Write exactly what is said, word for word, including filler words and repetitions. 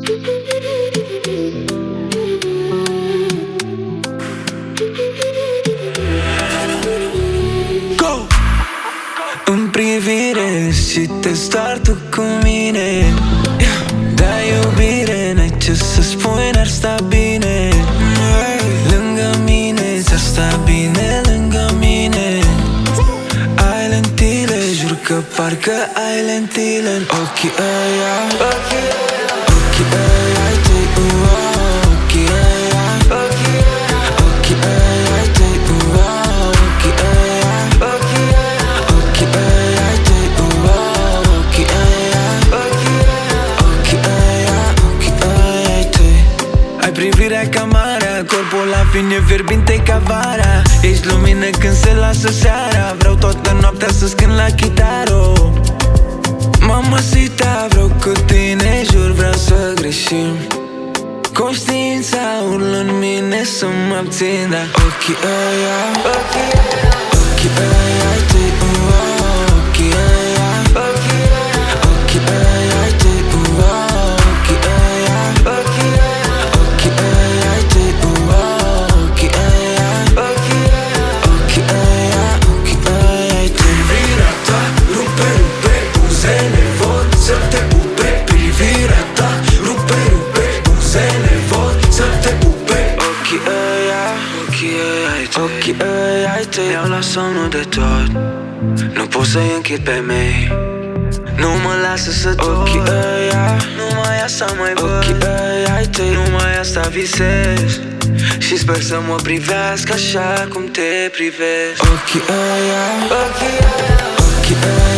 Go! În privire și te star tu cu mine. Dai iubire, n-ai ce să spui, n-ar sta bine. Lângă mine, ți-ar sta bine lângă mine. Ai lentile, jur că parcă ai lentile în ochii ăia. Ochii ăia, ochii ăia ai tăi, ua. Ochii ăia, ochii ăia, ochii ăia ai tăi, ua. Ochii ăia, ochii ăia, ochii ăia ai tăi, ua. Ochii ăia, ochii ăia, ochii ăia, ochii ăia ai tăi. Ai privirea ca marea, corpul la fine fierbinte ca vara. Ești lumină când se lasă seara. Vreau toată noaptea să-ți cânt la chitară. Mamacita, vreau cu tine, jur vreau să greșim. Conștiința urlă în mine să mă abțin, dar ochii ăia, ochii ăia, ochii ăia ai tăi, ua. Ochii ăia, ochii ăia, ochii ăia ai tăi, ua. Ochii ăia, ochii ăia, ochii ăia ai tăi, ua. Ochii ăia, ochii ăia, ochii ăia, ochii ăia ai tăi. Privirea ta rupe, rupe, buzele vor să te pupe. Privirea ta rupe, rupe, buzele vor să te pupe. Ochii ăia, ochii ăia ai tăi, ochii ăia ai tăi iau la somnul de tot. Nu pot să-i închid pe mei, nu mă lasă să dorm. Ochii ăia, numai asta mai văd. Ochii ăia ai tăi, numai asta visez. Și sper să mă privească așa cum te privesc. Ochii ăia, ochii ăia, ochii ăia